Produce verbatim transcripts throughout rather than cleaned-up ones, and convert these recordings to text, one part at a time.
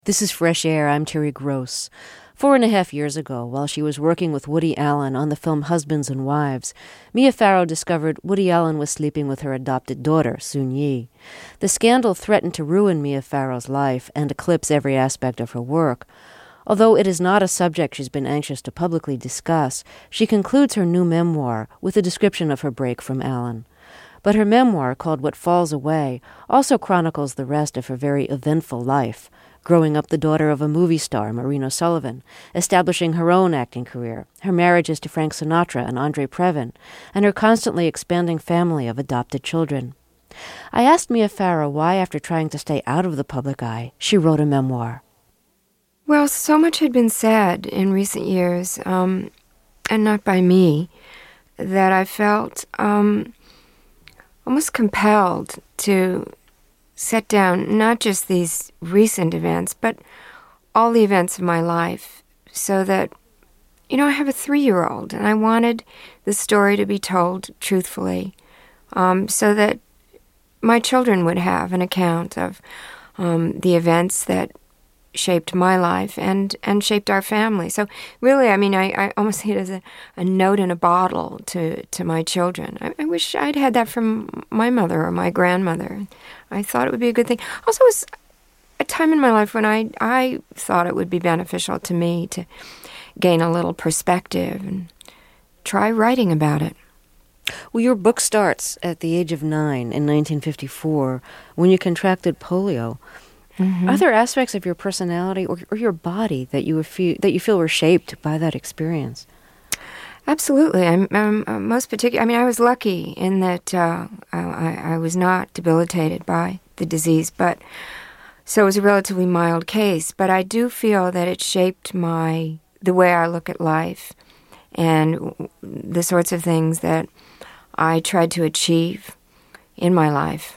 This is Fresh Air. I'm Terry Gross. Four and a half years ago, while she was working with Woody Allen on the film Husbands and Wives, Mia Farrow discovered Woody Allen was sleeping with her adopted daughter, Soon Yi. The scandal threatened to ruin Mia Farrow's life and eclipse every aspect of her work. Although it is not a subject she's been anxious to publicly discuss, she concludes her new memoir with a description of her break from Allen. But her memoir, called What Falls Away, also chronicles the rest of her very eventful life, growing up the daughter of a movie star, Maureen O'Sullivan, establishing her own acting career, her marriages to Frank Sinatra and Andre Previn, and her constantly expanding family of adopted children. I asked Mia Farrow why, after trying to stay out of the public eye, she wrote a memoir. Well, so much had been said in recent years, um, and not by me, that I felt um, almost compelled to set down not just these recent events, but all the events of my life, so that, you know, I have a three-year-old, and I wanted the story to be told truthfully, um, so that my children would have an account of um, the events that shaped my life and, and shaped our family. So really, I mean, I, I almost see it as a, a note in a bottle to, to my children. I, I wish I'd had that from my mother or my grandmother. I thought it would be a good thing. Also, it was a time in my life when I, I thought it would be beneficial to me to gain a little perspective and try writing about it. Well, your book starts at the age of nine in nineteen fifty-four when you contracted polio. Mm-hmm. Are there aspects of your personality or, or your body that you feel that you feel were shaped by that experience? Absolutely. I'm, I'm uh, most particular. I mean, I was lucky in that uh, I, I was not debilitated by the disease, but so it was a relatively mild case. But I do feel that it shaped my the way I look at life and the sorts of things that I tried to achieve in my life.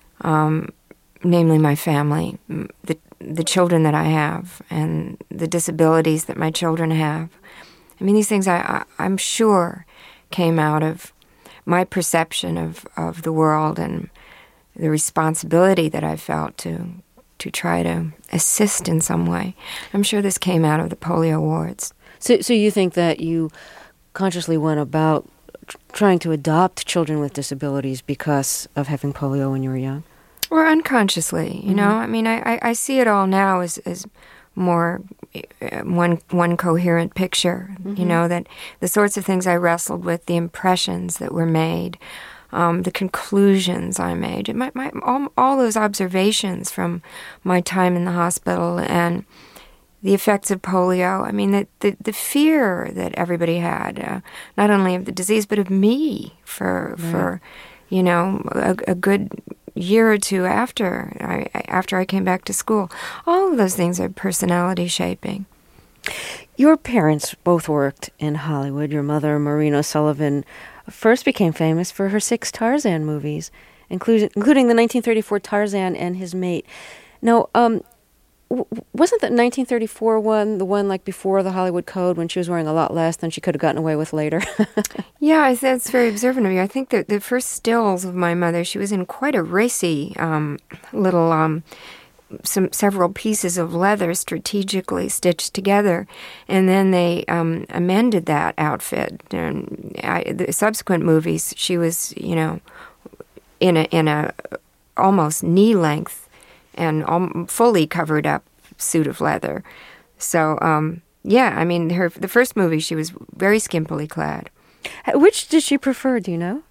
Um, namely my family, the the children that I have, and the disabilities that my children have. I mean, these things I, I, I'm sure came out of my perception of, of the world and the responsibility that I felt to to try to assist in some way. I'm sure this came out of the polio wards. So, so you think that you consciously went about tr- trying to adopt children with disabilities because of having polio when you were young? Or unconsciously, you mm-hmm. know. I mean, I, I, I see it all now as, as more uh, one one coherent picture, mm-hmm. you know, that the sorts of things I wrestled with, the impressions that were made, um, the conclusions I made, my, my, all, all those observations from my time in the hospital and the effects of polio. I mean, the, the, the fear that everybody had, uh, not only of the disease, but of me for, right. for you know, a, a good year or two after I after I came back to school. All of those things are personality shaping. Your parents both worked in Hollywood. Your mother, Maureen O'Sullivan, first became famous for her six Tarzan movies, including including the nineteen thirty-four Tarzan and His Mate. Now, um, w- wasn't the nineteen thirty-four one the one like before the Hollywood Code when she was wearing a lot less than she could have gotten away with later? Yeah, that's very observant of you. I think that the first stills of my mother, she was in quite a racy um, little, um, some several pieces of leather strategically stitched together, and then they um, amended that outfit. And I, the subsequent movies, she was, you know, in a in a almost knee length and um, fully covered up suit of leather. So, um, yeah, I mean, her the first movie, she was very skimpily clad. Which did she prefer, do you know?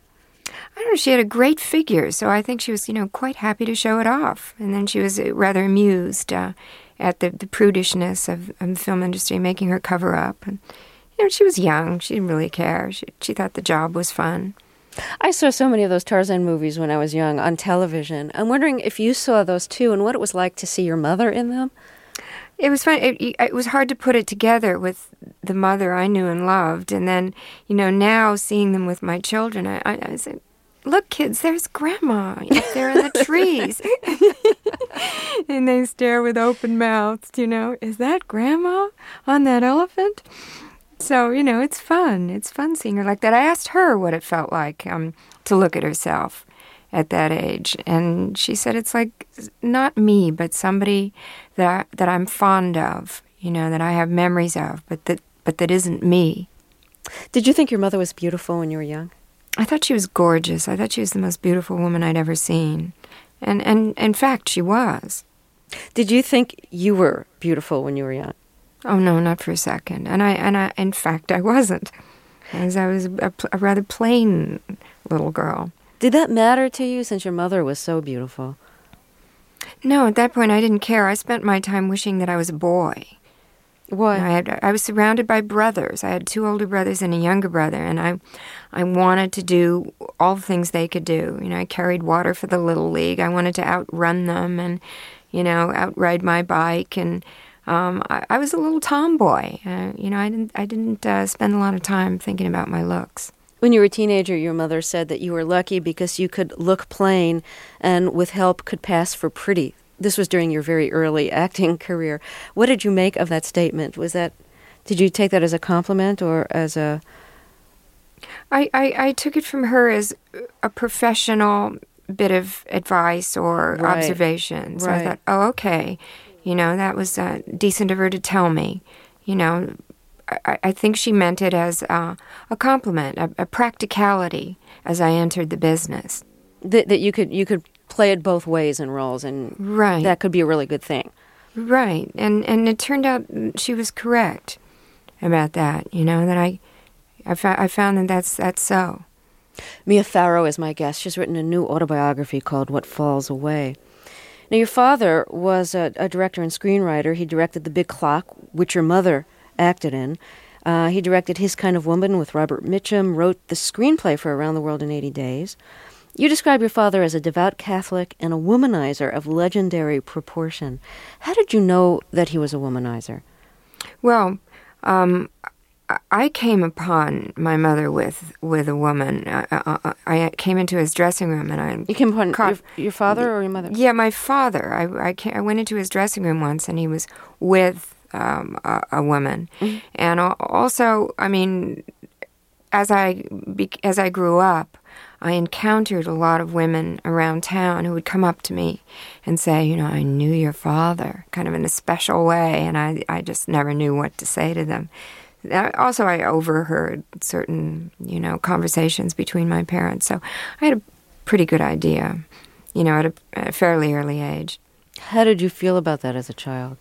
I don't know, she had a great figure, so I think she was, you know, quite happy to show it off. And then she was rather amused uh, at the, the prudishness of, of the film industry making her cover up. And, you know, she was young. She didn't really care. She, she thought the job was fun. I saw so many of those Tarzan movies when I was young on television. I'm wondering if you saw those too and what it was like to see your mother in them. It was fun. It, it was hard to put it together with the mother I knew and loved. And then, you know, now seeing them with my children, I, I, I said, look, kids, there's Grandma up there in the trees. And they stare with open mouths, you know, is that Grandma on that elephant? So, you know, it's fun. It's fun seeing her like that. I asked her what it felt like um, to look at herself at that age. And she said, it's like not me, but somebody that that I'm fond of, you know, that I have memories of, but that but that isn't me. Did you think your mother was beautiful when you were young? I thought she was gorgeous. I thought she was the most beautiful woman I'd ever seen. And, and in fact, she was. Did you think you were beautiful when you were young? Oh, no, not for a second. And I, and I, in fact, I wasn't. As I was a, a rather plain little girl. Did that matter to you since your mother was so beautiful? No, at that point I didn't care. I spent my time wishing that I was a boy. Why? I had I was surrounded by brothers. I had two older brothers and a younger brother, and I I wanted to do all the things they could do. You know, I carried water for the Little League. I wanted to outrun them and, you know, outride my bike. And um, I, I was a little tomboy. Uh, you know, I didn't I didn't uh, spend a lot of time thinking about my looks. When you were a teenager, your mother said that you were lucky because you could look plain and with help could pass for pretty. This was during your very early acting career. What did you make of that statement? Was that, did you take that as a compliment or as a... I, I, I took it from her as a professional bit of advice or right. observation. So right. I thought, oh, okay. You know, that was uh, decent of her to tell me. You know, I, I think she meant it as uh, a compliment, a, a practicality as I entered the business. That, that you could you could play it both ways in roles, and right. that could be a really good thing. Right. And and it turned out she was correct about that, you know, that I I, fa- I found that that's, that's so. Mia Farrow is my guest. She's written a new autobiography called What Falls Away. Now, your father was a, a director and screenwriter. He directed The Big Clock, which your mother acted in. Uh, he directed His Kind of Woman with Robert Mitchum, wrote the screenplay for Around the World in eighty days. You describe your father as a devout Catholic and a womanizer of legendary proportion. How did you know that he was a womanizer? Well, um, I came upon my mother with with a woman. I, I, I came into his dressing room and I... You came upon caught, your, your father or your mother? Yeah, my father. I, I, came, I went into his dressing room once and he was with um, a, a woman. Mm-hmm. And also, I mean, as I as I grew up, I encountered a lot of women around town who would come up to me and say, you know, I knew your father, kind of in a special way, and I, I just never knew what to say to them. Also, I overheard certain, you know, conversations between my parents, so I had a pretty good idea, you know, at a, at a fairly early age. How did you feel about that as a child?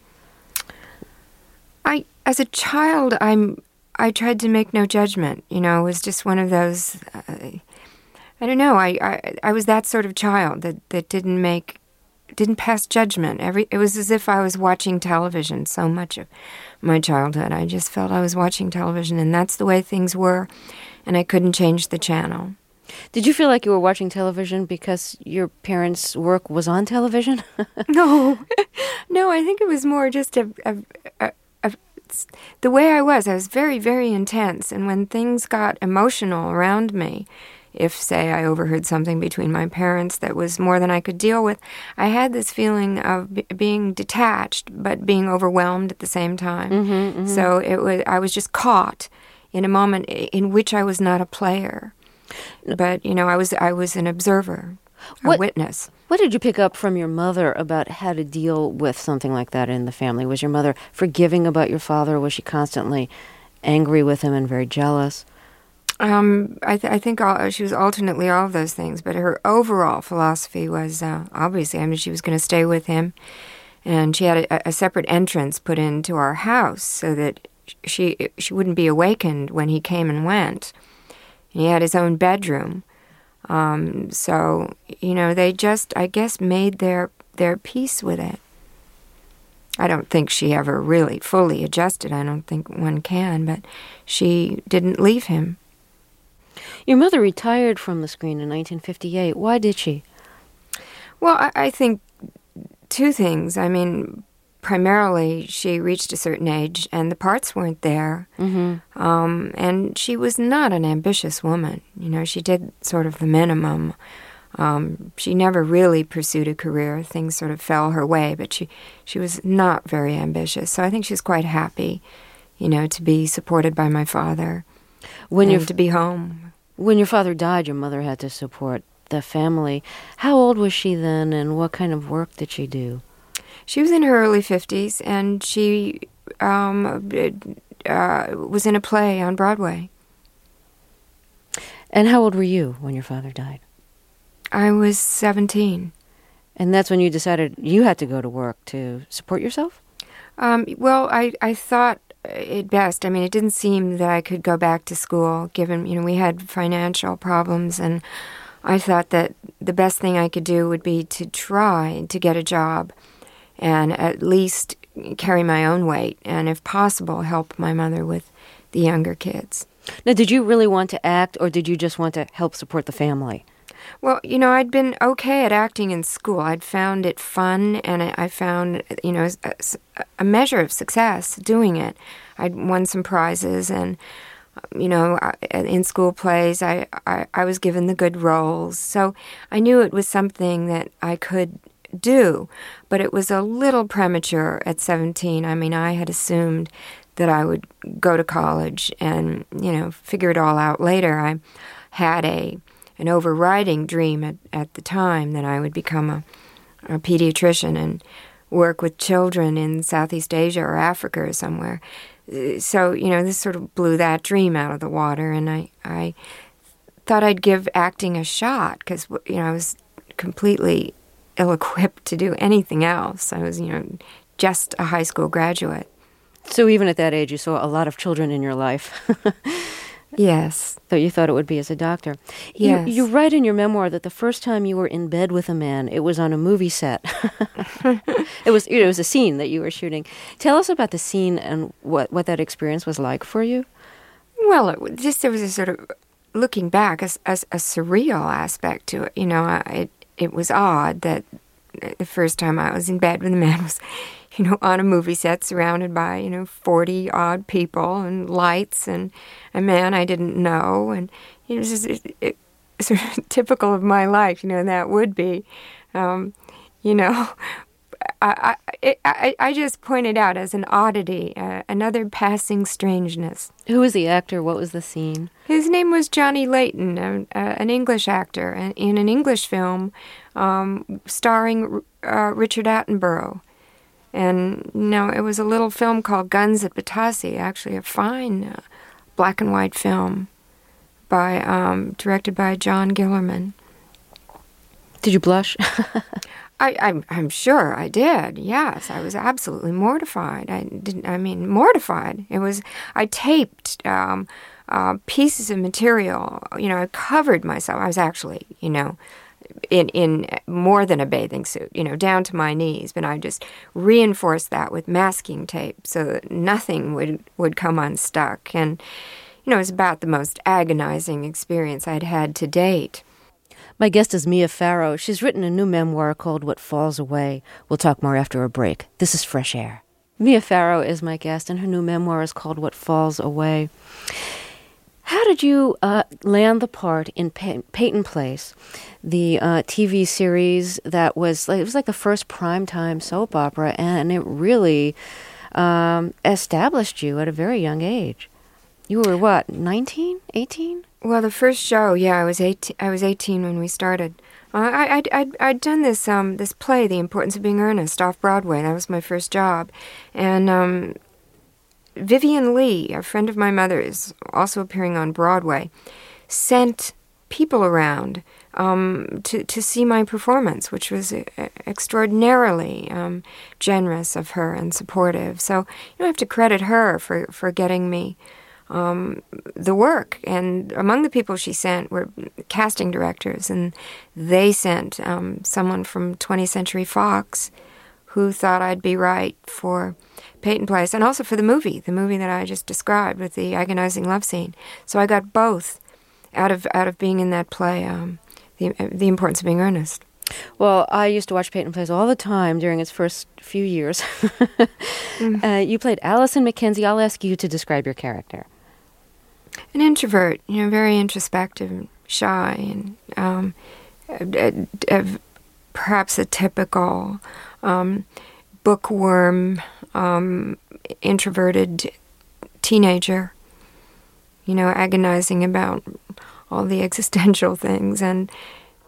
I, as a child, I'm, I tried to make no judgment, you know, it was just one of those... Uh, I don't know. I, I I was that sort of child that, that didn't make, didn't pass judgment. Every it was as if I was watching television. So much of my childhood, I just felt I was watching television, and that's the way things were, and I couldn't change the channel. Did you feel like you were watching television because your parents' work was on television? No, no. I think it was more just a, a, a, a the way I was. I was very, very intense, and when things got emotional around me. If, say, I overheard something between my parents that was more than I could deal with, I had this feeling of b- being detached, but being overwhelmed at the same time. Mm-hmm, mm-hmm. So it was, I was just caught in a moment in which I was not a player, but you know, I was, I was an observer, a what, witness. What did you pick up from your mother about how to deal with something like that in the family? Was your mother forgiving about your father, or was she constantly angry with him and very jealous? Um, I, th- I think all, she was alternately all of those things, but her overall philosophy was, uh, obviously, I mean, she was going to stay with him, and she had a, a separate entrance put into our house so that she she wouldn't be awakened when he came and went. And he had his own bedroom. Um, so, you know, they just, I guess, made their, their peace with it. I don't think she ever really fully adjusted. I don't think one can, but she didn't leave him. Your mother retired from the screen in nineteen fifty-eight. Why did she? Well, I, I think two things. I mean, primarily she reached a certain age and the parts weren't there. Mm-hmm. Um, and she was not an ambitious woman. You know, she did sort of the minimum. Um, she never really pursued a career. Things sort of fell her way, but she, she was not very ambitious. So I think she's quite happy, you know, to be supported by my father when and to be home. When your father died, your mother had to support the family. How old was she then, and what kind of work did she do? She was in her early fifties, and she um, uh, was in a play on Broadway. And how old were you when your father died? I was seventeen. And that's when you decided you had to go to work to support yourself? Um, well, I, I thought it best. I mean, it didn't seem that I could go back to school, given, you know, we had financial problems, and I thought that the best thing I could do would be to try to get a job and at least carry my own weight, and if possible, help my mother with the younger kids. Now, did you really want to act, or did you just want to help support the family? Well, you know, I'd been okay at acting in school. I'd found it fun, and I, I found, you know, a, a measure of success doing it. I'd won some prizes, and, you know, in school plays, I, I, I was given the good roles. So I knew it was something that I could do, but it was a little premature at seventeen. I mean, I had assumed that I would go to college and, you know, figure it all out later. I had a an overriding dream at, at the time that I would become a, a pediatrician and work with children in Southeast Asia or Africa or somewhere. So, you know, this sort of blew that dream out of the water, and I, I thought I'd give acting a shot because, you know, I was completely ill-equipped to do anything else. I was, you know, just a high school graduate. So even at that age, you saw a lot of children in your life. Yes. So you thought it would be as a doctor. Yes. You, you write in your memoir that the first time you were in bed with a man, it was on a movie set. it was you know, it was a scene that you were shooting. Tell us about the scene and what, what that experience was like for you. Well, it was just there was a sort of, looking back, a, a, a surreal aspect to it. You know, I, it, it was odd that the first time I was in bed with a man was, you know, on a movie set surrounded by, you know, forty-odd people and lights and a man I didn't know. And it was just it, it, sort of typical of my life, you know, that would be. Um, you know, I, I, it, I, I just pointed out as an oddity, uh, another passing strangeness. Who was the actor? What was the scene? His name was Johnny Layton, a, a, an English actor, in an English film um, starring uh, Richard Attenborough. And, you know, it was a little film called Guns at Batasi, actually a fine uh, black and white film by um, directed by John Gillerman. Did you blush? I, I'm, I'm sure I did. Yes, I was absolutely mortified. I didn't. I mean, mortified. It was. I taped um, uh, pieces of material. You know, I covered myself. I was actually, you know, in in more than a bathing suit. You know, down to my knees. But I just reinforced that with masking tape so that nothing would would come unstuck. And you know, it was about the most agonizing experience I'd had to date. My guest is Mia Farrow. She's written a new memoir called What Falls Away. We'll talk more after a break. This is Fresh Air. Mia Farrow is my guest, and her new memoir is called What Falls Away. How did you uh, land the part in Pey- Peyton Place, the uh, T V series that was, like, it was like the first primetime soap opera, and it really um, established you at a very young age? You were, what, nineteen, eighteen? Well, the first show, yeah, I was eighteen. I was eighteen when we started. Uh, I, I'd, I'd, I'd done this um, this play, The Importance of Being Earnest, off Broadway. That was my first job, and um, Vivian Lee, a friend of my mother's, also appearing on Broadway, sent people around um, to to see my performance, which was extraordinarily um, generous of her and supportive. So you have to credit her for for getting me Um, the work. And among the people she sent were casting directors, and they sent um, someone from twentieth Century Fox who thought I'd be right for Peyton Place and also for the movie, the movie that I just described with the agonizing love scene. So I got both out of out of being in that play, um, the, the Importance of Being Earnest. Well, I used to watch Peyton Place all the time during its first few years. mm. uh, you played Allison Mackenzie. I'll ask you to describe your character. An introvert, you know, very introspective, and shy, and um, a, a, a, perhaps a typical um, bookworm, um, introverted teenager, you know, agonizing about all the existential things. And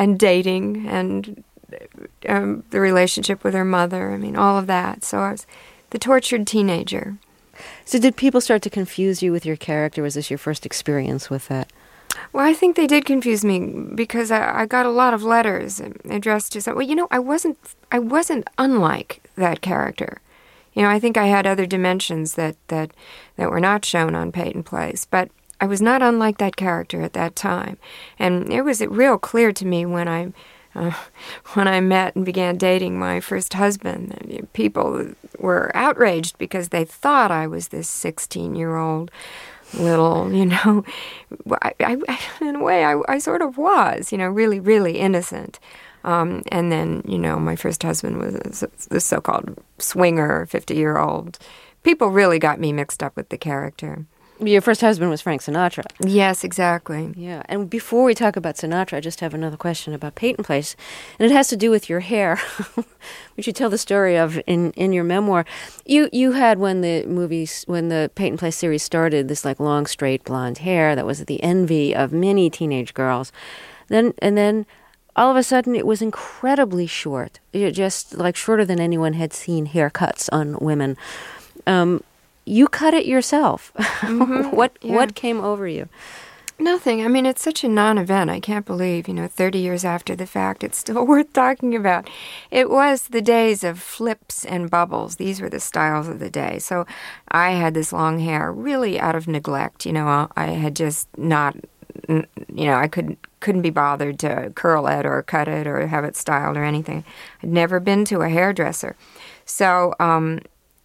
and dating and um, the relationship with her mother. I mean, all of that. So I was the tortured teenager. So did people start to confuse you with your character? Was this your first experience with that? Well, I think they did confuse me because I, I got a lot of letters addressed to some. Well, you know, I wasn't I wasn't unlike that character. You know, I think I had other dimensions that, that, that were not shown on Peyton Place, but I was not unlike that character at that time. And it was real clear to me when I uh, when I met and began dating my first husband. People were outraged because they thought I was this sixteen-year-old little, you know, I, I, in a way, I, I sort of was, you know, really, really innocent. Um, and then, you know, my first husband was this so-called swinger, fifty-year-old. People really got me mixed up with the character. Your first husband was Frank Sinatra. Yes, exactly. Yeah, and before we talk about Sinatra, I just have another question about Peyton Place, and it has to do with your hair, which you tell the story of in, in your memoir. You you had, when the movies, when the Peyton Place series started, this like long, straight blonde hair that was the envy of many teenage girls. Then and then all of a sudden it was incredibly short, it just like shorter than anyone had seen haircuts on women. Um, You cut it yourself. Mm-hmm. what yeah. What came over you? Nothing. I mean, it's such a non-event. I can't believe, you know, thirty years after the fact, it's still worth talking about. It was the days of flips and bubbles. These were the styles of the day. So I had this long hair really out of neglect. You know, I had just not, you know, I couldn't, couldn't be bothered to curl it or cut it or have it styled or anything. I'd never been to a hairdresser. So, um...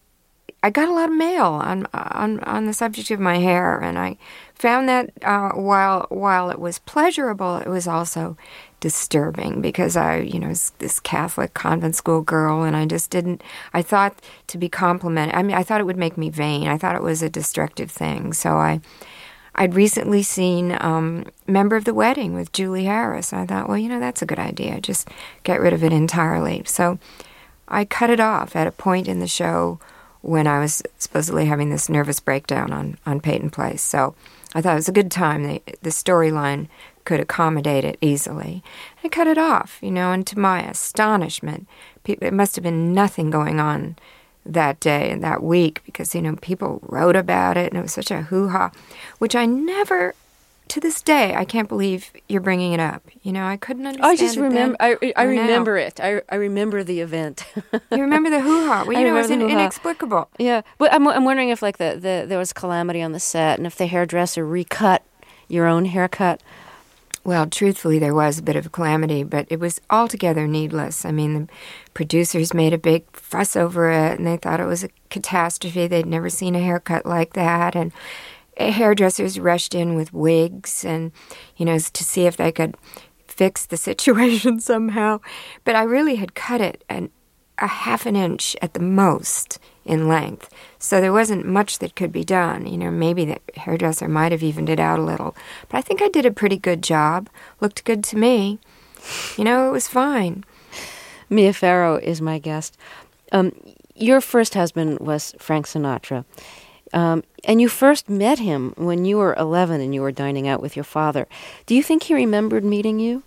I got a lot of mail on on on the subject of my hair, and I found that uh, while while it was pleasurable, it was also disturbing because I, you know, was this Catholic convent school girl, and I just didn't. I thought to be complimented. I mean, I thought it would make me vain. I thought it was a destructive thing. So I, I'd recently seen um, Member of the Wedding with Julie Harris. I thought, well, you know, that's a good idea. Just get rid of it entirely. So I cut it off at a point in the show when I was supposedly having this nervous breakdown on, on Peyton Place. So I thought it was a good time. The, the storyline could accommodate it easily. I cut it off, you know, and to my astonishment, people, it must have been nothing going on that day and that week because, you know, people wrote about it and it was such a hoo-ha, which I never... To this day, I can't believe you're bringing it up. You know, I couldn't understand. I just it remember. I, I remember now. it. I, I remember the event. You remember the hoo-ha? Well, you know, it was in, inexplicable. Yeah, but I'm I'm wondering if like the, the there was calamity on the set, and if the hairdresser recut your own haircut. Well, truthfully, there was a bit of a calamity, but it was altogether needless. I mean, the producers made a big fuss over it, and they thought it was a catastrophe. They'd never seen a haircut like that, and hairdressers rushed in with wigs and, you know, to see if they could fix the situation somehow. But I really had cut it an, a half an inch at the most in length. So there wasn't much that could be done. You know, maybe the hairdresser might have evened it out a little. But I think I did a pretty good job. Looked good to me. You know, it was fine. Mia Farrow is my guest. Um, your first husband was Frank Sinatra. Um, and you first met him when you were eleven and you were dining out with your father. Do you think he remembered meeting you?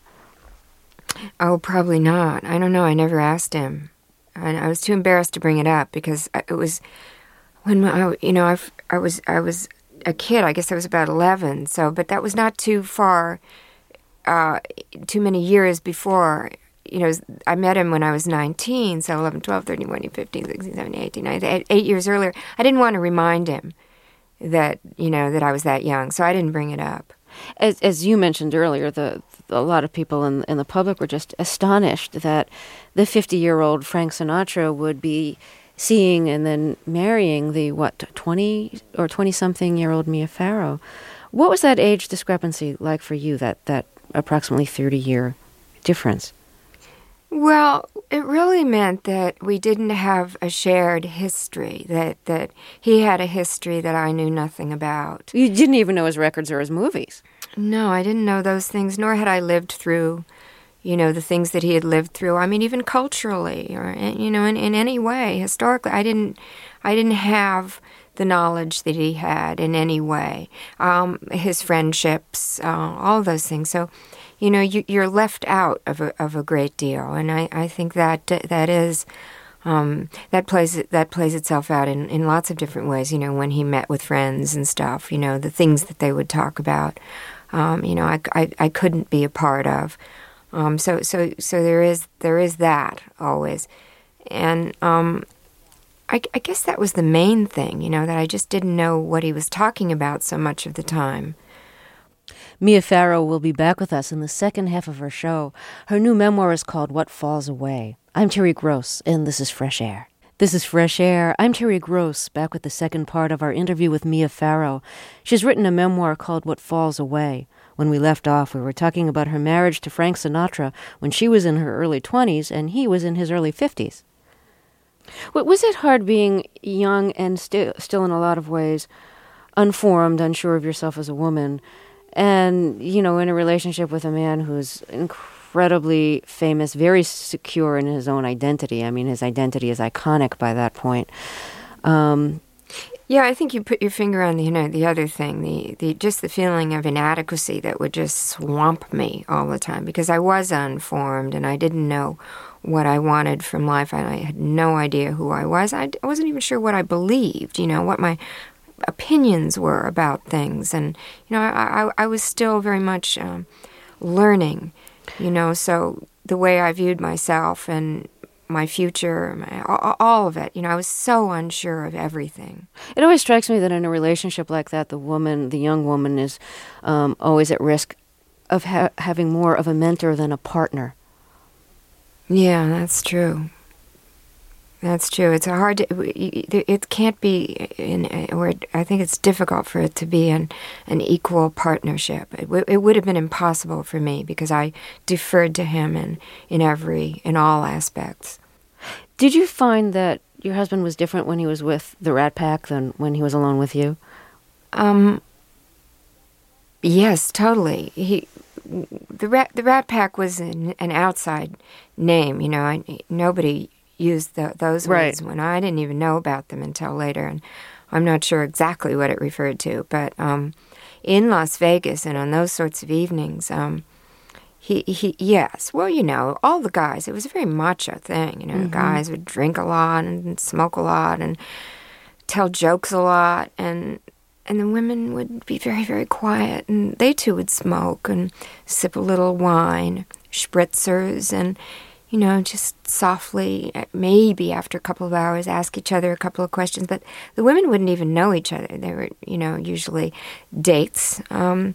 Oh, probably not. I don't know. I never asked him. I, I was too embarrassed to bring it up because it was when I, you know, I, I was I was a kid. I guess I was about eleven. So, but that was not too far, uh, too many years before. You know, I met him when I was nineteen, so eleven, twelve, thirteen, fourteen, fifteen, sixteen, seventeen, eighteen, nineteen, eight years earlier. I didn't want to remind him that, you know, that I was that young, so I didn't bring it up. As as you mentioned earlier, the a lot of people in, in the public were just astonished that the fifty-year-old Frank Sinatra would be seeing and then marrying the, what, twenty or twenty-something-year-old Mia Farrow. What was that age discrepancy like for you, that, that approximately thirty-year difference? Well, it really meant that we didn't have a shared history, that, that he had a history that I knew nothing about. You didn't even know his records or his movies. No, I didn't know those things, nor had I lived through, you know, the things that he had lived through. I mean, even culturally or, you know, in, in any way, historically, I didn't, I didn't have the knowledge that he had in any way. Um, his friendships, uh, all those things. So, you know, you, you're left out of a, of a great deal. And I, I think that that is, um, that plays that plays itself out in, in lots of different ways. You know, when he met with friends and stuff, you know, the things that they would talk about, um, you know, I, I, I couldn't be a part of. Um, so, so, so there is there is that always. And um, I, I guess that was the main thing, you know, that I just didn't know what he was talking about so much of the time. Mia Farrow will be back with us in the second half of her show. Her new memoir is called What Falls Away. I'm Terry Gross, and this is Fresh Air. This is Fresh Air. I'm Terry Gross, back with the second part of our interview with Mia Farrow. She's written a memoir called What Falls Away. When we left off, we were talking about her marriage to Frank Sinatra when she was in her early twenties and he was in his early fifties. Was it hard being young and sti- still in a lot of ways unformed, unsure of yourself as a woman, and, you know, in a relationship with a man who's incredibly famous, very secure in his own identity? I mean, his identity is iconic by that point. Um, yeah, I think you put your finger on the, you know, the other thing, the, the just the feeling of inadequacy that would just swamp me all the time, because I was unformed and I didn't know what I wanted from life. I, I had no idea who I was. I, I wasn't even sure what I believed, you know, what my opinions were about things. And, you know, I, I, I was still very much um, learning, you know, so the way I viewed myself and my future, my, all, all of it, you know, I was so unsure of everything. It always strikes me that in a relationship like that, the woman, the young woman, is um, always at risk of ha- having more of a mentor than a partner. Yeah, that's true. That's true. It's a hard to, it can't be, in, or I think it's difficult for it to be an, an equal partnership. It, w- it would have been impossible for me because I deferred to him in, in every, in all aspects. Did you find that your husband was different when he was with the Rat Pack than when he was alone with you? Um, yes, totally. He, the Rat, the Rat Pack was an, an outside name, you know, I, nobody used the, those words right. when I didn't even know about them until later, and I'm not sure exactly what it referred to. But um, in Las Vegas and on those sorts of evenings, um, he, he, yes, well, you know, all the guys, it was a very macho thing, you know, mm-hmm. the guys would drink a lot and smoke a lot and tell jokes a lot, and and the women would be very, very quiet, and they too would smoke and sip a little wine, spritzers, and you know, just softly, maybe after a couple of hours, ask each other a couple of questions. But the women wouldn't even know each other. They were, you know, usually dates, um,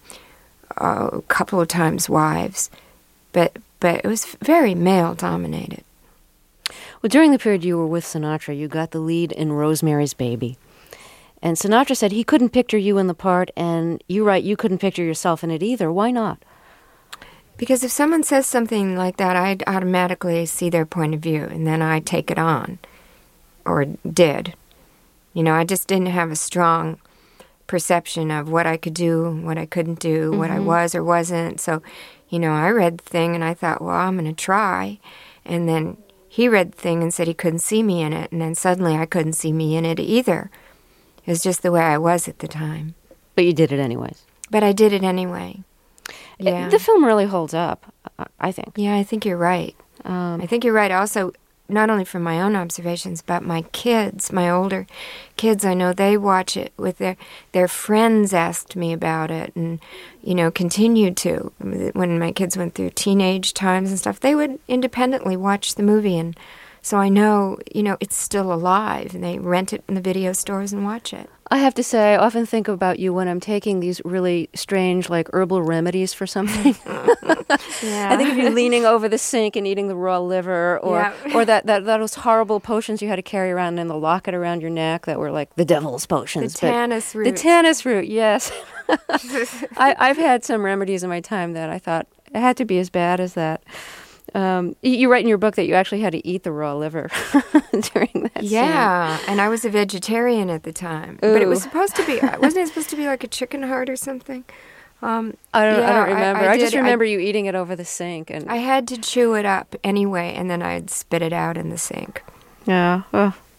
a couple of times wives. But but it was very male-dominated. Well, during the period you were with Sinatra, you got the lead in Rosemary's Baby. And Sinatra said he couldn't picture you in the part, and you write you couldn't picture yourself in it either. Why not? Because if someone says something like that, I'd automatically see their point of view, and then I take it on, or did. You know, I just didn't have a strong perception of what I could do, what I couldn't do, mm-hmm. what I was or wasn't. So, you know, I read the thing, and I thought, well, I'm going to try. And then he read the thing and said he couldn't see me in it, and then suddenly I couldn't see me in it either. It was just the way I was at the time. But you did it anyways. But I did it anyway. Yeah. The film really holds up, I think. Yeah, I think you're right. Um, I think you're right also, not only from my own observations, but my kids, my older kids, I know they watch it with their, their friends asked me about it and, you know, continued to. When my kids went through teenage times and stuff, they would independently watch the movie, and so I know, you know, it's still alive, and they rent it in the video stores and watch it. I have to say, I often think about you when I'm taking these really strange, like, herbal remedies for something. Yeah. I think of you leaning over the sink and eating the raw liver, or yeah. or that, that those horrible potions you had to carry around in the locket around your neck that were like the devil's potions. The tannis root. The tannis root, yes. I, I've had some remedies in my time that I thought it had to be as bad as that. Um, you write in your book that you actually had to eat the raw liver during that yeah, scene. And I was a vegetarian at the time. Ooh. But it was supposed to be, wasn't it supposed to be like a chicken heart or something? Um, I don't. yeah, I don't remember. I, I, I, I just did, remember I, you eating it over the sink, and I had to chew it up anyway, and then I'd spit it out in the sink. Yeah. Oh.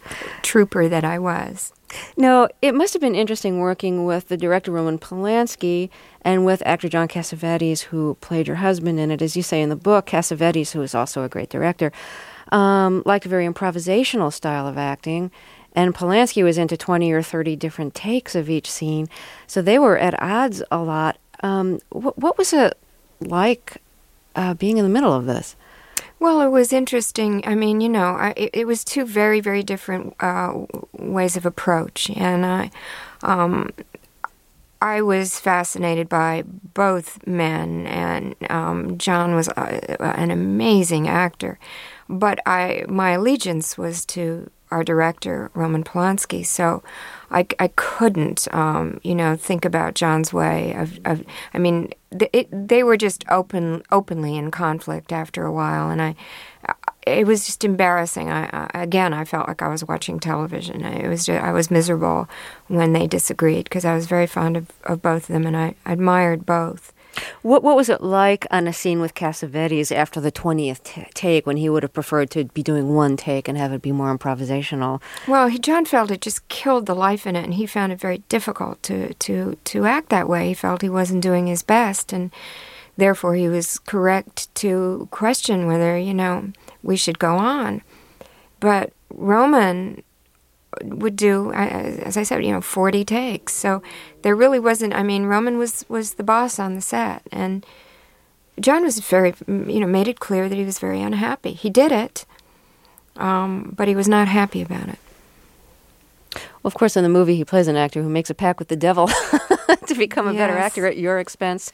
trooper that I was. No, it must have been interesting working with the director Roman Polanski and with actor John Cassavetes, who played your husband in it. As you say in the book, Cassavetes, who is also a great director, um, liked a very improvisational style of acting, and Polanski was into twenty or thirty different takes of each scene, so they were at odds a lot. Um, wh- what was it like uh, being in the middle of this? Well, it was interesting. I mean, you know, I, it, it was two very, very different uh, ways of approach, and I, um, I was fascinated by both men, and um, John was uh, an amazing actor, but I my allegiance was to our director, Roman Polanski, so I, I couldn't, um, you know, think about John's way of, of I mean, th- it, they were just open, openly in conflict after a while, and I, it was just embarrassing. I, I again, I felt like I was watching television. It was just, I was miserable when they disagreed because I was very fond of, of both of them, and I admired both. What what was it like on a scene with Cassavetes after the twentieth t- take, when he would have preferred to be doing one take and have it be more improvisational? Well, he, John felt it just killed the life in it, and he found it very difficult to, to, to act that way. He felt he wasn't doing his best, and therefore he was correct to question whether, you know, we should go on. But Roman would do, as I said, you know, forty takes. So there really wasn't, I mean, Roman was, was the boss on the set. And John was very, you know, made it clear that he was very unhappy. He did it, um, but he was not happy about it. Well, of course, in the movie, he plays an actor who makes a pact with the devil to become a Yes. better actor at your expense.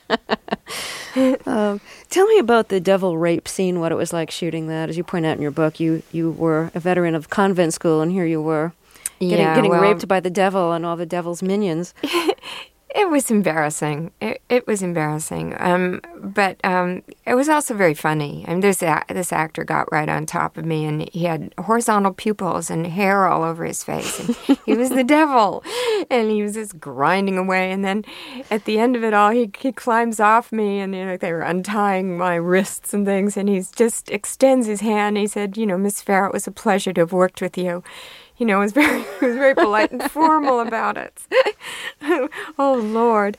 um, tell me about the devil rape scene, what it was like shooting that. As you point out in your book, you, you were a veteran of convent school, and here you were getting, yeah, getting well, raped by the devil and all the devil's minions. It was embarrassing. It, it was embarrassing. Um, but um, it was also very funny. I mean, this, a- this actor got right on top of me, and he had horizontal pupils and hair all over his face. And he was the devil. And he was just grinding away. And then at the end of it all, he, he climbs off me, and you know, they were untying my wrists and things. And he just extends his hand. And he said, you know, Miss Farrow, it was a pleasure to have worked with you. You know, it was very, it was very polite and formal about it. Oh, Lord.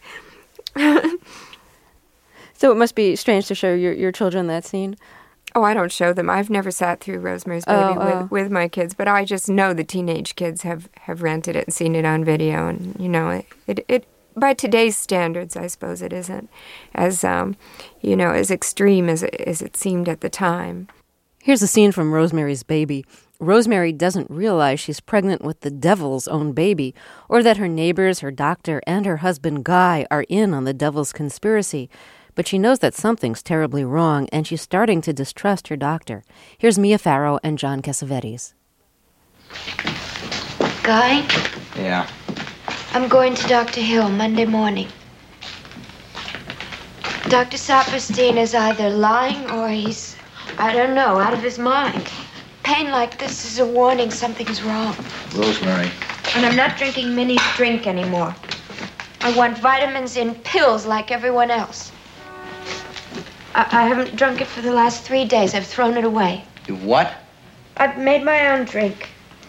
So it must be strange to show your, your children that scene. Oh, I don't show them. I've never sat through Rosemary's Baby Oh, with, oh. with my kids, but I just know the teenage kids have, have rented it and seen it on video. And, you know, it, it, it by today's standards, I suppose it isn't as, um, you know, as extreme as it, as it seemed at the time. Here's a scene from Rosemary's Baby. Rosemary doesn't realize she's pregnant with the devil's own baby, or that her neighbors, her doctor, and her husband Guy are in on the devil's conspiracy. But she knows that something's terribly wrong, and she's starting to distrust her doctor. Here's Mia Farrow and John Cassavetes. Guy, Yeah. I'm going to Doctor Hill Monday morning. Doctor Saperstein is either lying or he's, I don't know, out of his mind. Pain like this is a warning something's wrong. Rosemary. And I'm not drinking Minnie's drink anymore. I want vitamins in pills like everyone else. I, I haven't drunk it for the last three days. I've thrown it away. You what? I've made my own drink.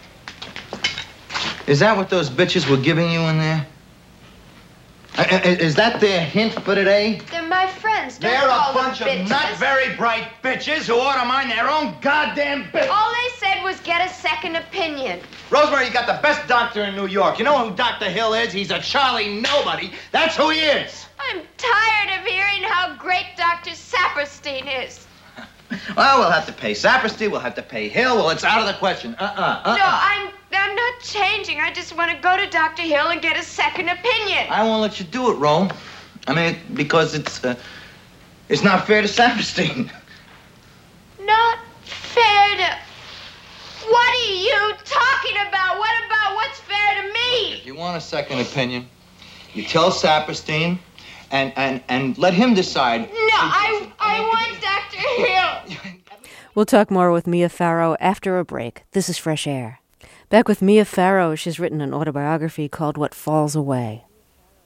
Is that what those bitches were giving you in there? I- I- Is that their hint for today? They're my friends. Don't They're a call them bunch of bitches. not very bright bitches who ought to mind their own goddamn business. All they said was get a second opinion. Rosemary, you got the best doctor in New York. You know who Doctor Hill is? He's a Charlie Nobody. That's who he is. I'm tired of hearing how great Doctor Saperstein is. Well, we'll have to pay Saperstein. We'll have to pay Hill. Well, it's out of the question. Uh-uh. uh-uh. No, I'm I'm not changing. I just want to go to Doctor Hill and get a second opinion. I won't let you do it, Rome. I mean, because it's, uh, it's not fair to Saperstein. Not fair to... What are you talking about? What about what's fair to me? If you want a second opinion, you tell Saperstein and, and, and let him decide. No, I, I want Doctor Hill. We'll talk more with Mia Farrow after a break. This is Fresh Air. Back with Mia Farrow, she's written an autobiography called What Falls Away.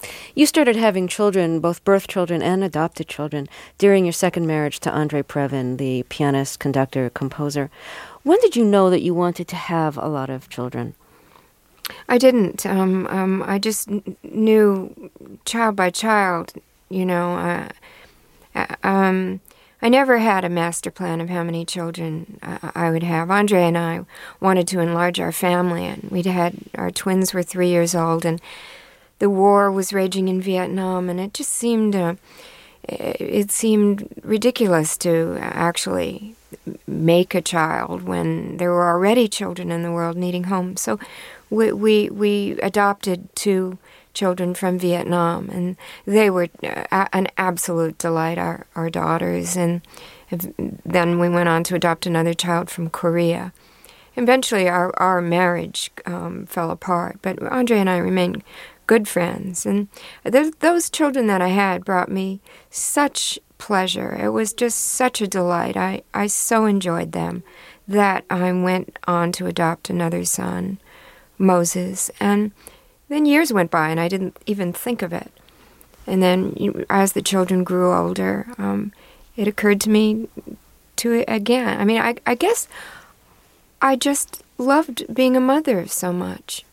You started having children, both birth children and adopted children, during your second marriage to Andrei Previn, the pianist, conductor, composer. When did you know that you wanted to have a lot of children? I didn't. Um, um, I just n- knew child by child, you know. Uh, uh, um, I never had a master plan of how many children uh, I would have. Andre and I wanted to enlarge our family, and we'd had, our twins were three years old, and the war was raging in Vietnam, and it just seemed, uh, it seemed ridiculous to actually make a child when there were already children in the world needing homes. So we we, we adopted two children from Vietnam, and they were uh, an absolute delight, our, our daughters. And then we went on to adopt another child from Korea. Eventually our, our marriage um, fell apart, but Andre and I remained good friends. And th- those children that I had brought me such pleasure. It was just such a delight. I, I so enjoyed them that I went on to adopt another son, Moses. And then years went by, and I didn't even think of it. And then you, as the children grew older, um, it occurred to me to again. I mean, I, I guess I just loved being a mother so much.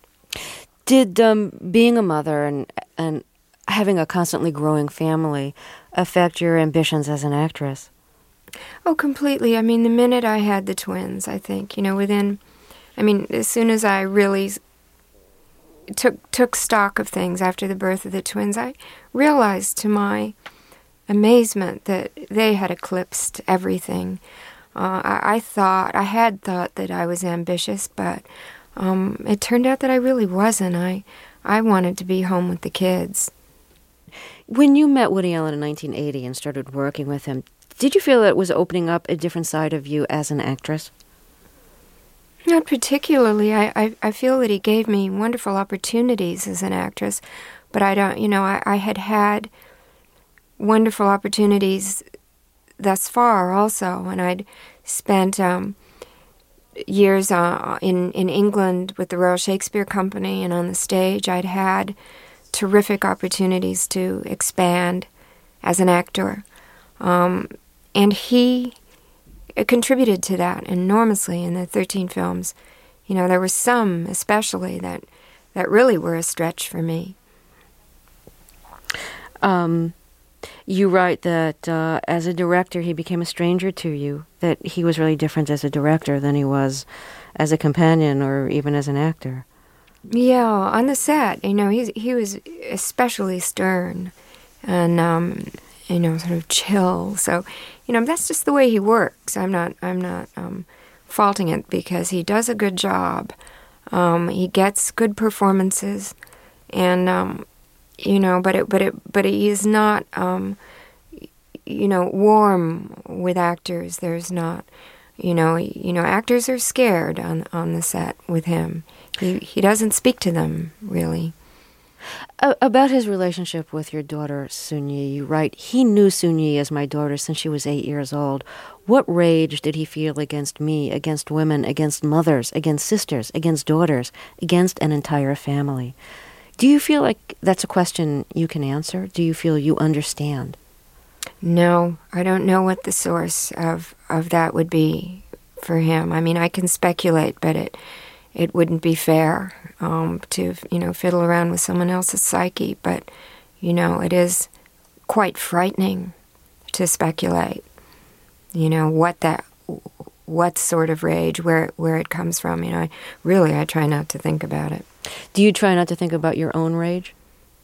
Did um, being a mother and and having a constantly growing family affect your ambitions as an actress? Oh, completely. I mean, the minute I had the twins, I think, you know, within, I mean, as soon as I really took took stock of things after the birth of the twins, I realized to my amazement that they had eclipsed everything. Uh, I, I thought, I had thought that I was ambitious, but um, it turned out that I really wasn't. I, I wanted to be home with the kids. When you met Woody Allen in nineteen eighty and started working with him, did you feel that it was opening up a different side of you as an actress? Not particularly. I, I, I feel that he gave me wonderful opportunities as an actress, but I don't, you know, I, I had had wonderful opportunities thus far also, and I'd spent um, years uh, in, in England with the Royal Shakespeare Company, and on the stage I'd had terrific opportunities to expand as an actor. Um, and he contributed to that enormously in the thirteen films. You know, there were some especially that, that really were a stretch for me. Um, you write that uh, as a director he became a stranger to you, that he was really different as a director than he was as a companion or even as an actor. Yeah, on the set, you know, he's, he was especially stern and, um, you know, sort of chill. So, you know, that's just the way he works. I'm not, I'm not um, faulting it because he does a good job. Um, he gets good performances, and um, you know, but it, but it, but he is not, um, you know, warm with actors. There's not, you know, you know, actors are scared on on the set with him. He he doesn't speak to them really. Uh, about his relationship with your daughter, Soon-Yi, you write, he knew Soon-Yi as my daughter since she was eight years old. What rage did he feel against me, against women, against mothers, against sisters, against daughters, against an entire family? Do you feel like that's a question you can answer? Do you feel you understand? No, I don't know what the source of, of that would be for him. I mean, I can speculate, but it it wouldn't be fair um, to, you know, fiddle around with someone else's psyche. But, you know, it is quite frightening to speculate, you know, what that, what sort of rage, where where it comes from. You know, I, really, I try not to think about it. Do you try not to think about your own rage?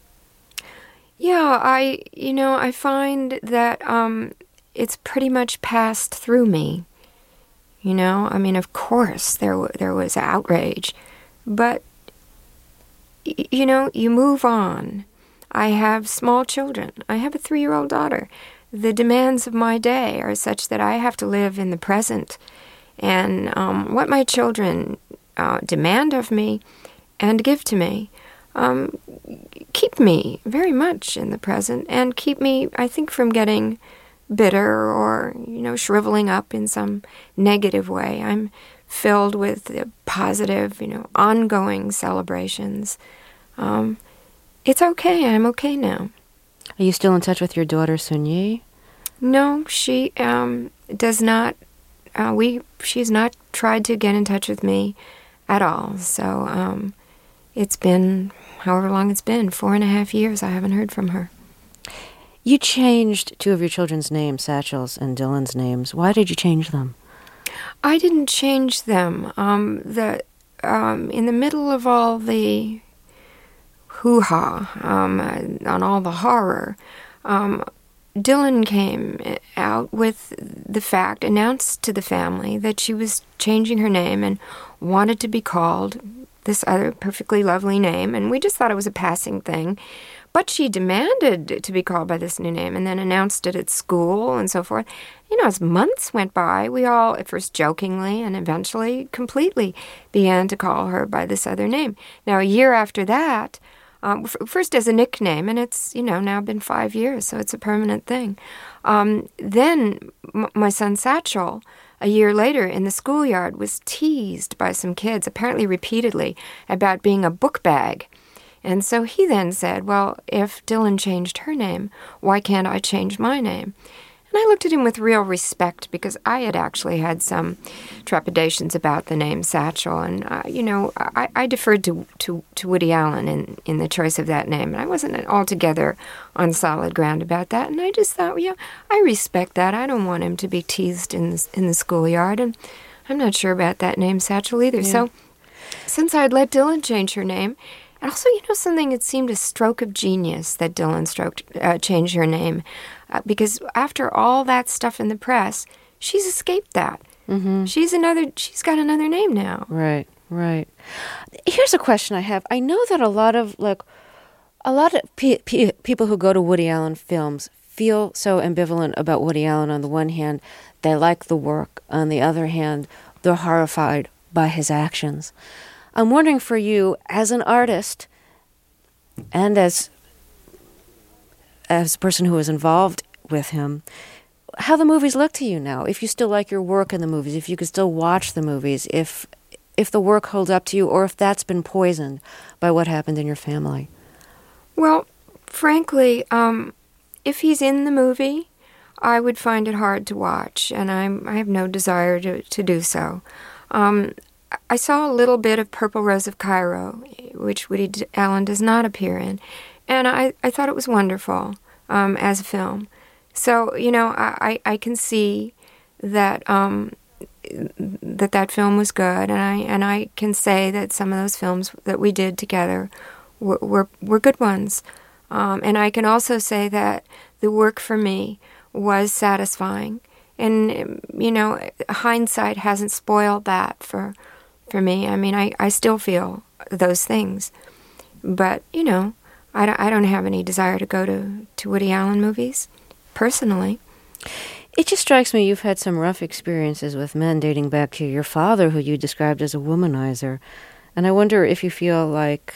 Yeah, I, you know, I find that um, it's pretty much passed through me. You know, I mean, of course there w- there was outrage, but, y- you know, you move on. I have small children. I have a three-year-old daughter. The demands of my day are such that I have to live in the present. And um, what my children uh, demand of me and give to me um, keep me very much in the present and keep me, I think, from getting bitter or, you know, shriveling up in some negative way. I'm filled with positive, you know, ongoing celebrations. Um, it's okay. I'm okay now. Are you still in touch with your daughter, Soon-Yi? No, she um, does not. Uh, we she's not tried to get in touch with me at all. So um, it's been however long it's been, four and a half years. I haven't heard from her. You changed two of your children's names, Satchel's and Dylan's names. Why did you change them? I didn't change them. Um, the um, in the middle of all the hoo-ha, um, on all the horror, um, Dylan came out with the fact, announced to the family that she was changing her name and wanted to be called this other perfectly lovely name, and we just thought it was a passing thing. But she demanded to be called by this new name and then announced it at school and so forth. You know, as months went by, we all, at first jokingly and eventually completely, began to call her by this other name. Now, a year after that, um, f- first as a nickname, and it's, you know, now been five years, so it's a permanent thing. Um, then m- my son Satchel, a year later in the schoolyard, was teased by some kids, apparently repeatedly, about being a book bag. And so he then said, well, if Dylan changed her name, why can't I change my name? And I looked at him with real respect because I had actually had some trepidations about the name Satchel. And, uh, you know, I, I deferred to, to, to Woody Allen in, in the choice of that name. And I wasn't altogether on solid ground about that. And I just thought, well, yeah, I respect that. I don't want him to be teased in the, in the schoolyard. And I'm not sure about that name Satchel either. Yeah. So since I'd let Dylan change her name, and also, you know, something, it seemed a stroke of genius that Dylan stroked, uh, changed her name. Uh, because after all that stuff in the press, she's escaped that. Mm-hmm. She's another, she's got another name now. Right, right. Here's a question I have. I know that a lot of, like, a lot of pe- pe- people who go to Woody Allen films feel so ambivalent about Woody Allen. On the one hand, they like the work. On the other hand, they're horrified by his actions. I'm wondering for you, as an artist and as as a person who is involved with him, how the movies look to you now. If you still like your work in the movies, if you could still watch the movies, if if the work holds up to you, or if that's been poisoned by what happened in your family. Well, frankly, um, if he's in the movie, I would find it hard to watch, and I'm, I have no desire to, to do so. Um, I saw a little bit of Purple Rose of Cairo, which Woody Allen does not appear in, and I, I thought it was wonderful um, as a film. So, you know, I, I can see that um, that that film was good, and I and I can say that some of those films that we did together were were, were good ones. Um, and I can also say that the work for me was satisfying. And, you know, hindsight hasn't spoiled that for for me. I mean, I, I still feel those things. But, you know, I don't, I don't have any desire to go to, to Woody Allen movies, personally. It just strikes me you've had some rough experiences with men dating back to your father, who you described as a womanizer. And I wonder if you feel like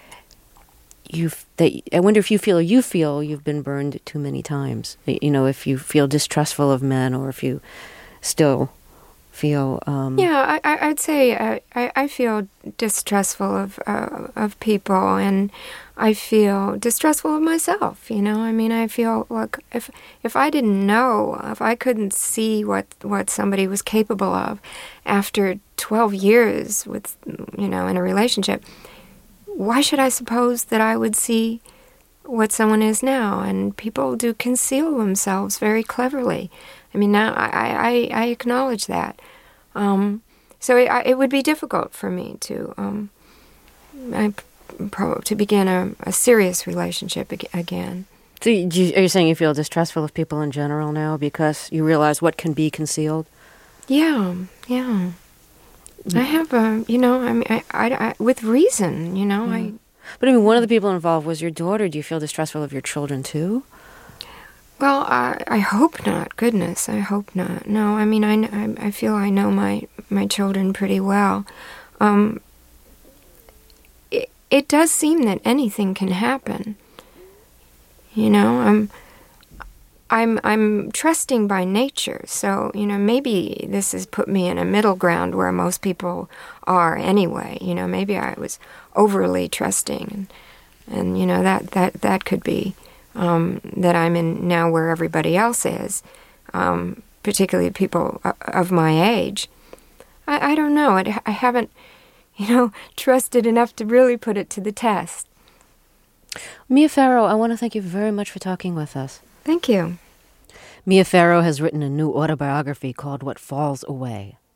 you've, that, I wonder if you feel, you feel you've been burned too many times. You know, if you feel distrustful of men, or if you still feel... Um, yeah, I, I'd say I, I feel distrustful of uh, of people, and I feel distrustful of myself, you know? I mean, I feel like if if I didn't know, if I couldn't see what, what somebody was capable of after twelve years with, you know, in a relationship, why should I suppose that I would see what someone is now? And people do conceal themselves very cleverly. I mean, now I, I, I acknowledge that. Um, so it, it would be difficult for me to um, I, to begin a, a serious relationship again. So you, are you saying you feel distrustful of people in general now because you realize what can be concealed? Yeah, yeah. I have, a, you know, I mean, I, I, I, with reason, you know. Mm. I. But I mean, one of the people involved was your daughter. Do you feel distrustful of your children too? Well, I, I hope not. Goodness, I hope not. No, I mean, I, I, I feel I know my, my children pretty well. Um, it, it does seem that anything can happen. You know, I'm, I'm, I'm trusting by nature. So, you know, maybe this has put me in a middle ground where most people are anyway. You know, maybe I was overly trusting. And, you know, that, that, that could be um, that I'm in now where everybody else is, um, particularly people of my age. I, I don't know. I, I haven't, you know, trusted enough to really put it to the test. Mia Farrow, I want to thank you very much for talking with us. Thank you. Mia Farrow has written a new autobiography called What Falls Away.